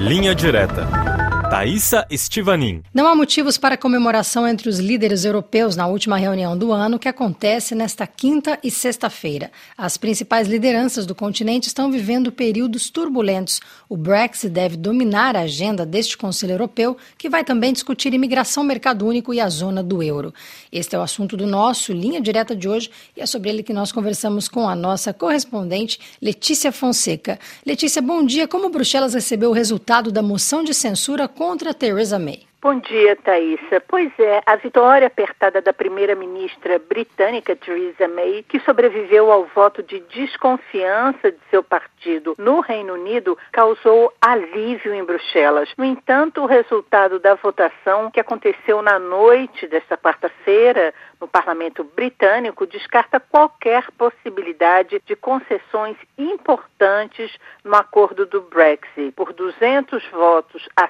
Linha Direta. Thaisa Estivanin. Não há motivos para comemoração entre os líderes europeus na última reunião do ano, que acontece nesta quinta e sexta-feira. As principais lideranças do continente estão vivendo períodos turbulentos. O Brexit deve dominar a agenda deste Conselho Europeu, que vai também discutir imigração, mercado único e a zona do euro. Este é o assunto do nosso Linha Direta de hoje e é sobre ele que nós conversamos com a nossa correspondente Letícia Fonseca. Letícia, bom dia. Como Bruxelas recebeu o resultado da moção de censura contra Theresa May? Bom dia, Thaisa. Pois é, a vitória apertada da primeira-ministra britânica Theresa May, que sobreviveu ao voto de desconfiança de seu partido no Reino Unido, causou alívio em Bruxelas. No entanto, o resultado da votação, que aconteceu na noite desta quarta-feira no Parlamento Britânico, descarta qualquer possibilidade de concessões importantes no acordo do Brexit. Por 200 votos a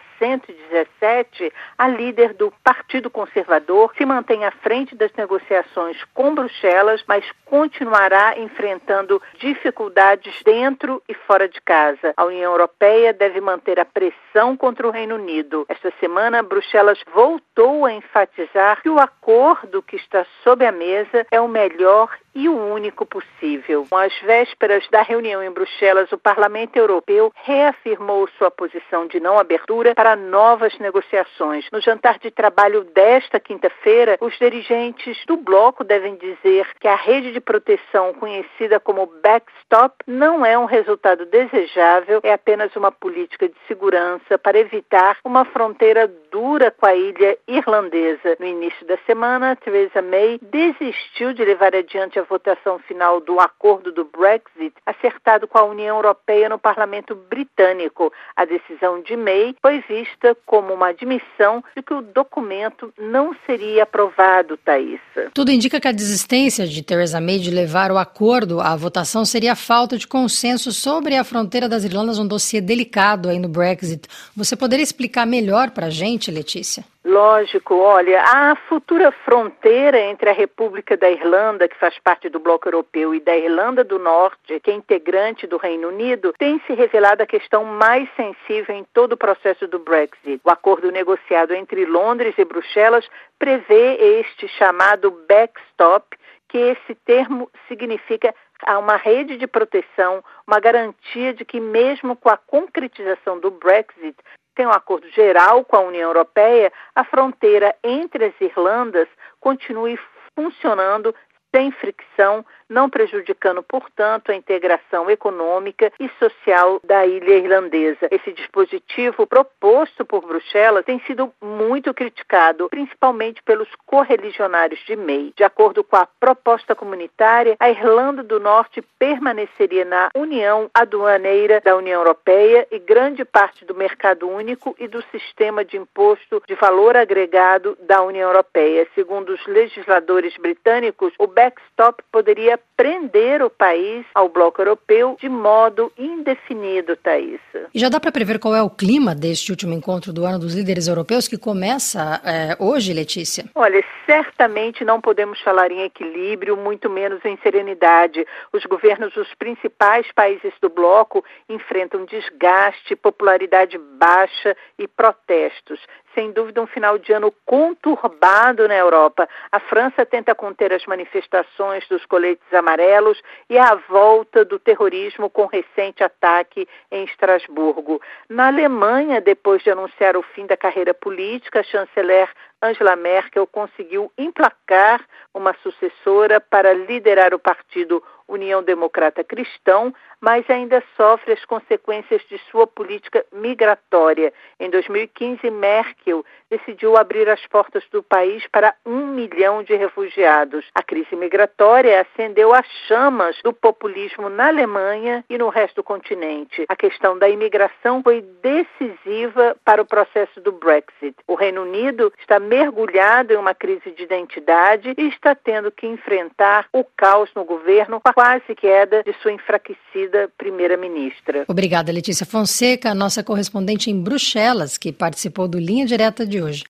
117, a líder do Partido Conservador se mantém à frente das negociações com Bruxelas, mas continuará enfrentando dificuldades dentro e fora de casa. A União Europeia deve manter a pressão contra o Reino Unido. Esta semana, Bruxelas voltou a enfatizar que o acordo que está sob a mesa é o melhor e o único possível. Às vésperas da reunião em Bruxelas, o Parlamento Europeu reafirmou sua posição de não abertura para novas negociações. No jantar de trabalho desta quinta-feira, os dirigentes do bloco devem dizer que a rede de proteção conhecida como backstop não é um resultado desejável, é apenas uma política de segurança para evitar uma fronteira dura com a ilha irlandesa. No início da semana, Theresa May desistiu de levar adiante a votação final do acordo do Brexit acertado com a União Europeia no Parlamento Britânico. A decisão de May foi vista como uma admissão de que o documento não seria aprovado, Thaisa. Tudo indica que a desistência de Theresa May de levar o acordo à votação seria a falta de consenso sobre a fronteira das Irlandas, um dossiê delicado aí no Brexit. Você poderia explicar melhor para a gente, Letícia? Lógico, olha, a futura fronteira entre a República da Irlanda, que faz parte do bloco europeu, e da Irlanda do Norte, que é integrante do Reino Unido, tem se revelado a questão mais sensível em todo o processo do Brexit. O acordo negociado entre Londres e Bruxelas prevê este chamado backstop, que esse termo significa uma rede de proteção, uma garantia de que mesmo com a concretização do Brexit, tem um acordo geral com a União Europeia, a fronteira entre as Irlandas continue funcionando sem fricção, não prejudicando, portanto, a integração econômica e social da ilha irlandesa. Esse dispositivo proposto por Bruxelas tem sido muito criticado, principalmente pelos correligionários de May. De acordo com a proposta comunitária, a Irlanda do Norte permaneceria na União Aduaneira da União Europeia e grande parte do mercado único e do sistema de imposto de valor agregado da União Europeia. Segundo os legisladores britânicos, o backstop poderia prender o país ao bloco europeu de modo indefinido, Thaisa. E já dá para prever qual é o clima deste último encontro do ano dos líderes europeus, que começa hoje, Letícia? Olha, certamente não podemos falar em equilíbrio, muito menos em serenidade. Os governos dos principais países do bloco enfrentam desgaste, popularidade baixa e protestos. Sem dúvida, um final de ano conturbado na Europa. A França tenta conter as manifestações dos coletes amarelos e a volta do terrorismo com recente ataque em Estrasburgo. Na Alemanha, depois de anunciar o fim da carreira política, a chanceler Angela Merkel conseguiu emplacar uma sucessora para liderar o partido União Democrata Cristão, mas ainda sofre as consequências de sua política migratória. Em 2015, Merkel decidiu abrir as portas do país para 1 milhão de refugiados. A crise migratória acendeu as chamas do populismo na Alemanha e no resto do continente. A questão da imigração foi decisiva para o processo do Brexit. O Reino Unido está mergulhado em uma crise de identidade e está tendo que enfrentar o caos no governo com a quase queda de sua enfraquecida primeira-ministra. Obrigada, Letícia Fonseca, nossa correspondente em Bruxelas, que participou do Linha Direta de hoje.